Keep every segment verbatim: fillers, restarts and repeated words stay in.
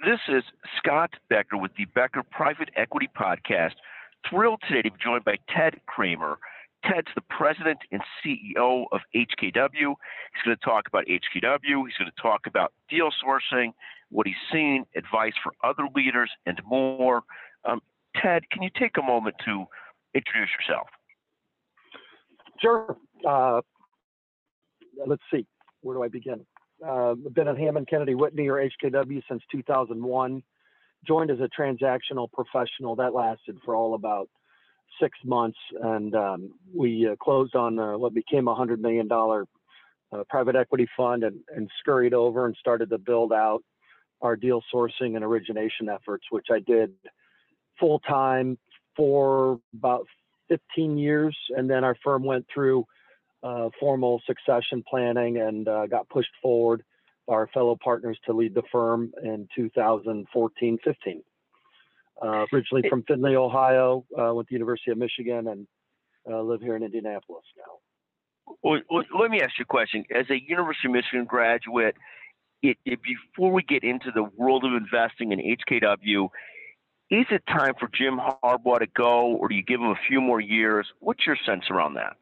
This is Scott Becker with the Becker Private Equity Podcast. Thrilled today to be joined by Ted Kramer. Ted's the president and C E O of H K W. He's going to talk about H K W. He's going to talk about deal sourcing, what he's seen, advice for other leaders, and more. Um, Ted, can you take a moment to introduce yourself? Sure. Uh, let's see. Where do I begin? Uh, I've been at Hammond, Kennedy, Whitney, or H K W since two thousand one. Joined as a transactional professional. That lasted for all about six months. And um, we uh, closed on uh, what became a one hundred million dollars uh, private equity fund and, and scurried over and started to build out our deal sourcing and origination efforts, which I did full time for about fifteen years. And then our firm went through Uh, formal succession planning and uh, got pushed forward by our fellow partners to lead the firm in two thousand fourteen fifteen. Uh, originally from Findlay, Ohio, uh, went to the University of Michigan and uh, live here in Indianapolis now. Well, let me ask you a question. As a University of Michigan graduate, it, it, before we get into the world of investing in H K W, is it time for Jim Harbaugh to go, or do you give him a few more years? What's your sense around that?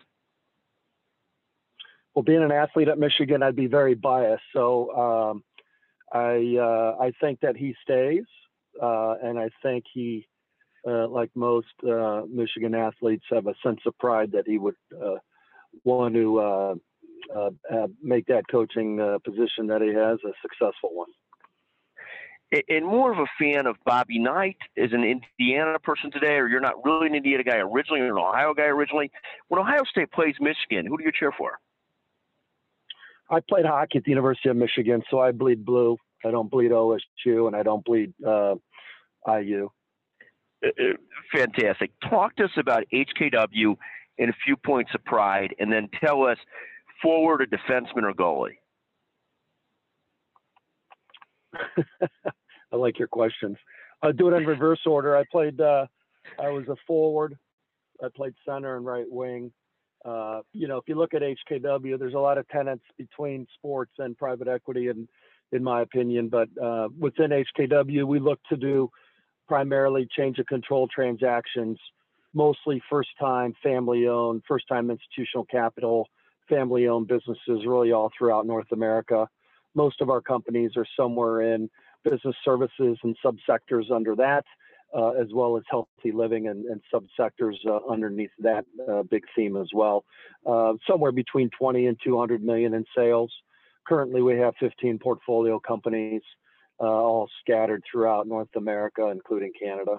Well, being an athlete at Michigan, I'd be very biased. So um, I uh, I think that he stays, uh, and I think he, uh, like most uh, Michigan athletes, have a sense of pride that he would uh, want to uh, uh, uh, make that coaching uh, position that he has a successful one. And more of a fan of Bobby Knight as an Indiana person today, or you're not really an Indiana guy originally, you're an Ohio guy originally. When Ohio State plays Michigan, who do you cheer for? I played hockey at the University of Michigan, so I bleed blue. I don't bleed O S U, and I don't bleed uh, I U. Fantastic. Talk to us about H K W and a few points of pride, and then tell us forward, a defenseman, or goalie. I like your questions. I'll do it in reverse order. I played. Uh, I was a forward. I played center and right wing. Uh, you know, if you look at H K W, there's a lot of tenets between sports and private equity, and in my opinion, but uh, within H K W, we look to do primarily change of control transactions, mostly first-time family-owned, first-time institutional capital, family-owned businesses, really all throughout North America. Most of our companies are somewhere in business services and subsectors under that. Uh, as well as healthy living and, and subsectors uh, underneath that uh, big theme as well. Uh, somewhere between twenty and two hundred million in sales. Currently, we have fifteen portfolio companies, uh, all scattered throughout North America, including Canada.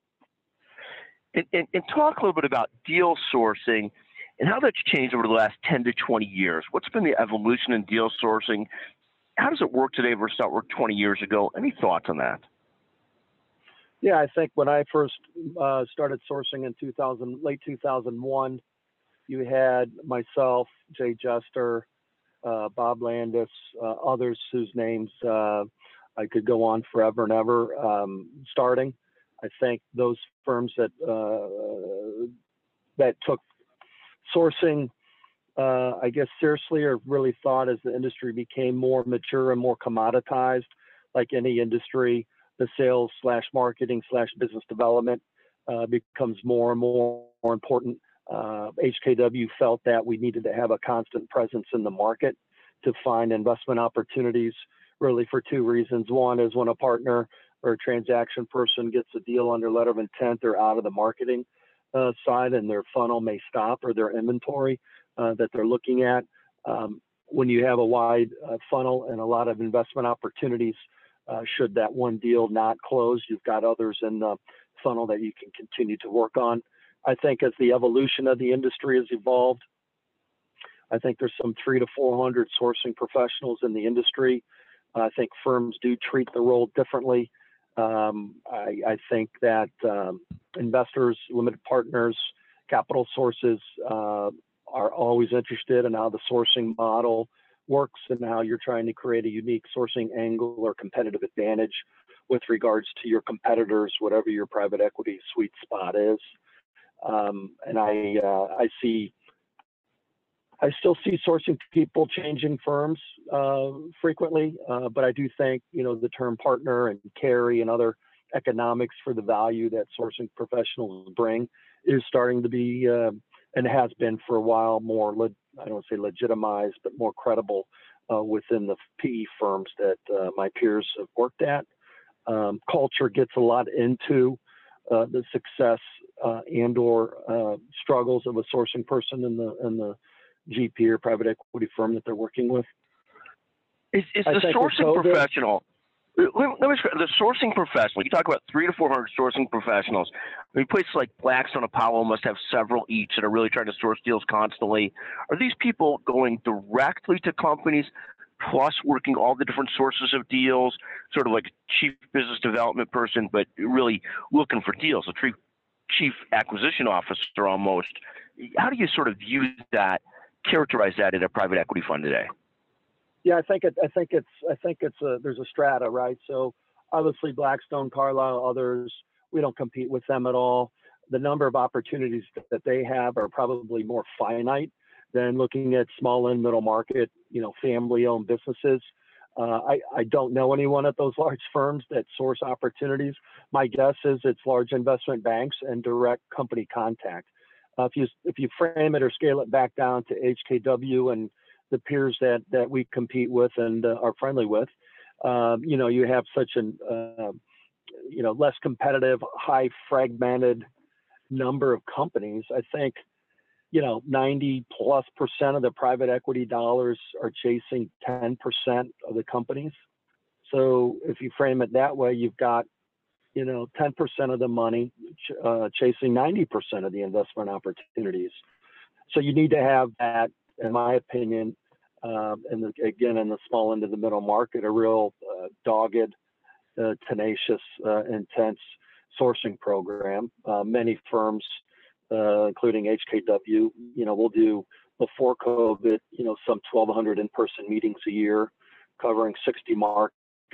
And, and, and talk a little bit about deal sourcing and how that's changed over the last ten to twenty years. What's been the evolution in deal sourcing? How does it work today versus how it worked twenty years ago? Any thoughts on that? Yeah, I think when I first uh, started sourcing in two thousand, late two thousand one, you had myself, Jay Jester, uh, Bob Landis, uh, others whose names uh, I could go on forever and ever um, starting. I think those firms that uh, that took sourcing, uh, I guess, seriously or really thought as the industry became more mature and more commoditized, like any industry, the sales slash marketing slash business development uh, becomes more and more, more important. Uh, H K W felt that we needed to have a constant presence in the market to find investment opportunities, really for two reasons. One is when a partner or a transaction person gets a deal under letter of intent, they're out of the marketing uh, side and their funnel may stop, or their inventory uh, that they're looking at. Um, when you have a wide uh, funnel and a lot of investment opportunities, Uh, should that one deal not close, you've got others in the funnel that you can continue to work on. I think as the evolution of the industry has evolved, I think there's some three to four hundred sourcing professionals in the industry. I think firms do treat the role differently. Um, I, I think that um, investors, limited partners, capital sources uh, are always interested in how the sourcing model works and how you're trying to create a unique sourcing angle or competitive advantage with regards to your competitors, whatever your private equity sweet spot is. Um, and I, uh, I see I still see sourcing people changing firms uh, frequently, uh, but I do think, you know, the term partner and carry and other economics for the value that sourcing professionals bring is starting to be, uh, and has been for a while, more, le- I don't want to say legitimized, but more credible uh, within the P E firms that uh, my peers have worked at. Um, culture gets a lot into uh, the success uh, and or uh, struggles of a sourcing person in the in the G P or private equity firm that they're working with. Is, is the sourcing professional, let me, let me, the sourcing professional, you talk about three to four hundred sourcing professionals. I mean, places like Blackstone, Apollo must have several each that are really trying to source deals constantly. Are these people going directly to companies, plus working all the different sources of deals, sort of like a chief business development person, but really looking for deals, a chief, chief acquisition officer almost? How do you sort of view that, characterize that in a private equity fund today? Yeah, I think it, I think it's I think it's a, there's a strata, right? So obviously Blackstone, Carlyle, others, we don't compete with them at all. The number of opportunities that they have are probably more finite than looking at small and middle market, you know, family-owned businesses. Uh, I, I don't know anyone at those large firms that source opportunities. My guess is it's large investment banks and direct company contact. Uh, if you if you frame it or scale it back down to H K W and the peers that that we compete with and uh, are friendly with, um, you know, you have such an uh, you know less competitive, high fragmented number of companies. I think, you know, ninety plus percent of the private equity dollars are chasing ten percent of the companies. So if you frame it that way, you've got, you know, ten percent of the money uh, chasing ninety percent of the investment opportunities. So you need to have that, in my opinion, uh, and the, again, in the small end of the middle market, a real uh, dogged, uh, tenacious, uh, intense sourcing program. Uh, many firms, uh, including H K W, you know, we'll do before COVID, you know, some twelve hundred in-person meetings a year, covering sixty markets.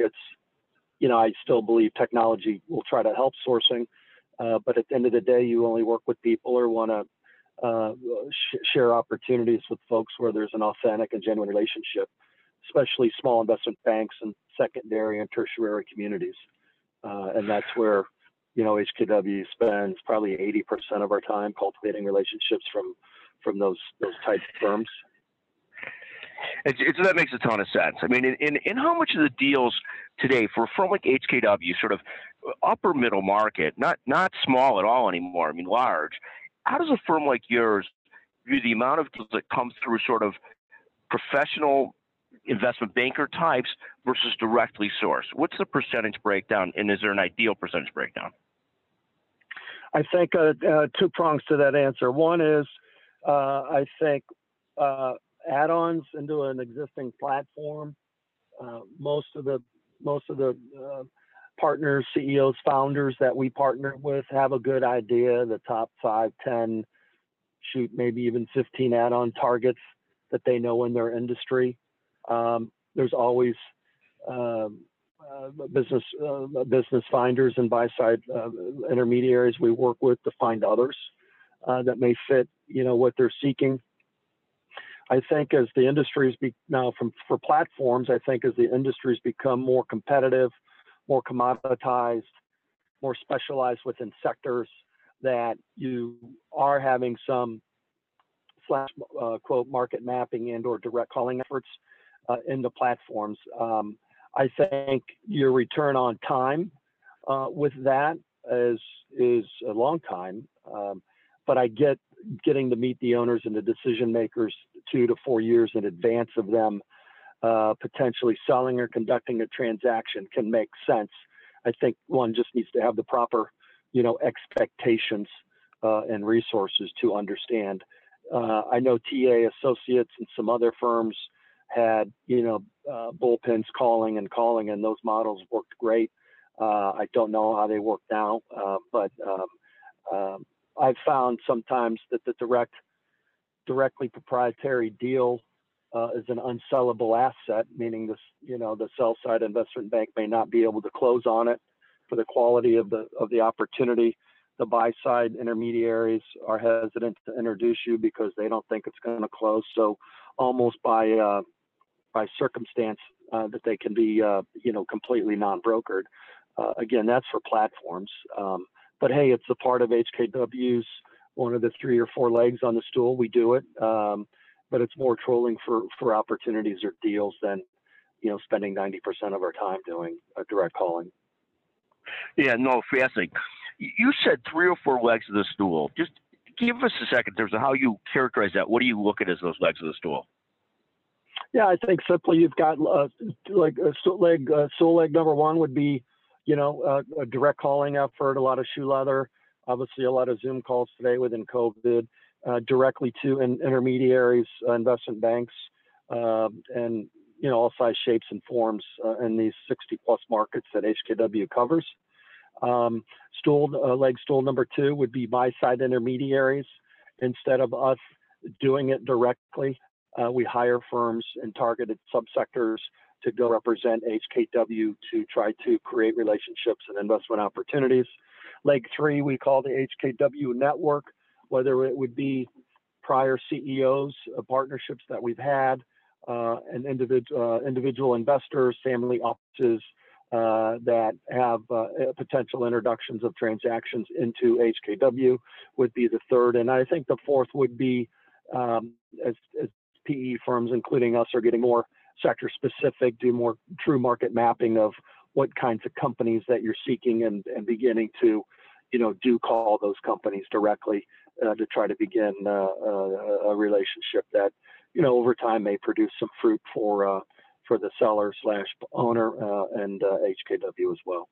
You know, I still believe technology will try to help sourcing, uh, but at the end of the day, you only work with people or want to uh, sh- share opportunities with folks where there's an authentic and genuine relationship, especially small investment banks and secondary and tertiary communities. Uh, and that's where, you know, H K W spends probably eighty percent of our time cultivating relationships from from those those type firms. It's, it's, that makes a ton of sense. I mean, in, in, in how much of the deals today for a firm like H K W, sort of upper middle market, not not small at all anymore, I mean large, how does a firm like yours view the amount of deals that come through sort of professional investment banker types versus directly sourced? What's the percentage breakdown, and is there an ideal percentage breakdown? I think uh, uh, two prongs to that answer. One is, uh, I think uh, add-ons into an existing platform. Uh, most of the most of the uh, partners, C E Os, founders that we partner with have a good idea. The top five, ten, shoot, maybe even fifteen add-on targets that they know in their industry. Um, there's always um, uh, business uh, business finders and buy-side uh, intermediaries we work with to find others uh, that may fit, you know, what they're seeking. I think as the industries be now from for platforms, I think as the industries become more competitive, more commoditized, more specialized within sectors, that you are having some slash uh, quote market mapping and or direct calling efforts uh, into platforms. Um, I think your return on time uh, with that is is a long time, um, but I get getting to meet the owners and the decision makers two to four years in advance of them uh, potentially selling or conducting a transaction can make sense. I think one just needs to have the proper, you know, expectations uh, and resources to understand. Uh, I know T A Associates and some other firms had, you know, uh, bullpens calling and calling, and those models worked great. Uh, I don't know how they work now, uh, but um, um, I've found sometimes that the direct, directly proprietary deal uh, is an unsellable asset, meaning this, you know, the sell side investment bank may not be able to close on it for the quality of the of the opportunity. the buy side intermediaries are hesitant to introduce you because they don't think it's going to close. So almost by uh, by circumstance uh, that they can be uh, you know completely non-brokered. Uh, again, that's for platforms. Um, but hey, it's a part of H K W's one of the three or four legs on the stool. We do it, um, but it's more trolling for for opportunities or deals than you know spending ninety percent of our time doing uh, direct calling. Yeah, no, fascinating. You said three or four legs of the stool. Just give us a second in terms of how you characterize that. What do you look at as those legs of the stool? Yeah, I think simply you've got uh, like a stool leg. Uh, stool leg number one would be, you know, uh, a direct calling effort, a lot of shoe leather, obviously a lot of Zoom calls today within COVID, uh, directly to in, intermediaries, uh, investment banks, uh, and you know all size, shapes, and forms uh, in these sixty plus markets that H K W covers. Um, stool uh, leg stool number two would be buy side intermediaries. Instead of us doing it directly, uh, we hire firms in targeted subsectors to go represent H K W to try to create relationships and investment opportunities. Leg three, we call the H K W network, whether it would be prior C E Os, uh, partnerships that we've had, uh, and individual uh, individual investors, family offices, Uh, that have uh, potential introductions of transactions into H K W would be the third. And I think the fourth would be um, as, as P E firms, including us, are getting more sector specific, do more true market mapping of what kinds of companies that you're seeking and, and beginning to, you know, do call those companies directly uh, to try to begin uh, a, a relationship that, you know, over time may produce some fruit for uh, for the seller slash owner uh, and uh, H K W as well.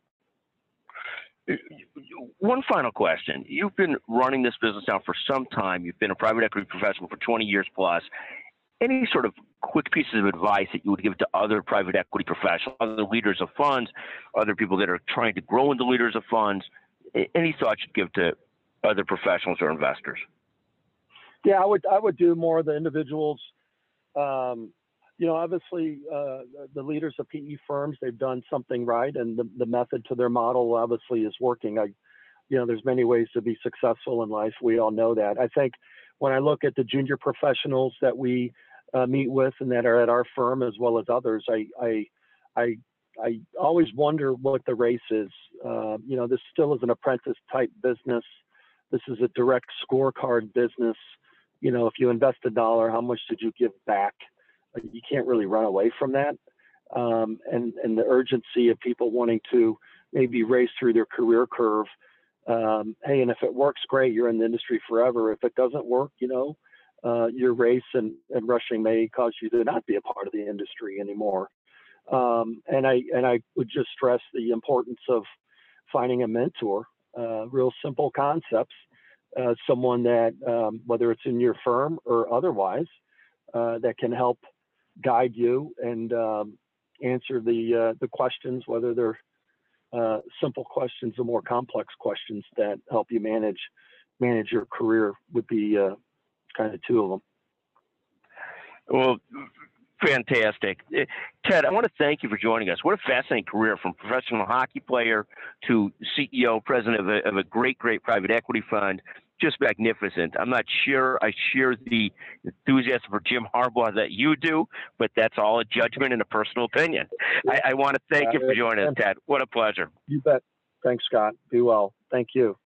One final question. You've been running this business now for some time. You've been a private equity professional for twenty years plus. Any sort of quick pieces of advice that you would give to other private equity professionals, other leaders of funds, other people that are trying to grow into leaders of funds? Any thoughts you'd give to other professionals or investors? Yeah, I would I would do more of the individuals. Um, You know, obviously, uh, the leaders of P E firms, they've done something right, and the, the method to their model obviously is working. I, you know, there's many ways to be successful in life. We all know that. I think when I look at the junior professionals that we uh, meet with and that are at our firm as well as others, I, I, I, I always wonder what the race is. Uh, you know, this still is an apprentice type business. This is a direct scorecard business. You know, if you invest a dollar, how much did you give back? You can't really run away from that. Um, and, and the urgency of people wanting to maybe race through their career curve. Um, hey, and if it works, great, you're in the industry forever. If it doesn't work, you know, uh, your race and, and rushing may cause you to not be a part of the industry anymore. Um, and I and I would just stress the importance of finding a mentor, uh, real simple concepts, uh, someone that, um, whether it's in your firm or otherwise, uh, that can help guide you and um, answer the uh, the questions, whether they're uh, simple questions or more complex questions that help you manage manage your career would be uh, kind of two of them. Well, fantastic. Ted, I want to thank you for joining us. What a fascinating career, from professional hockey player to C E O, president of a, of a great, great private equity fund. Just magnificent. I'm not sure I share the enthusiasm for Jim Harbaugh that you do, but that's all a judgment and a personal opinion. I, I want to thank you for joining us, Ted. What a pleasure. You bet. Thanks, Scott. Be well. Thank you.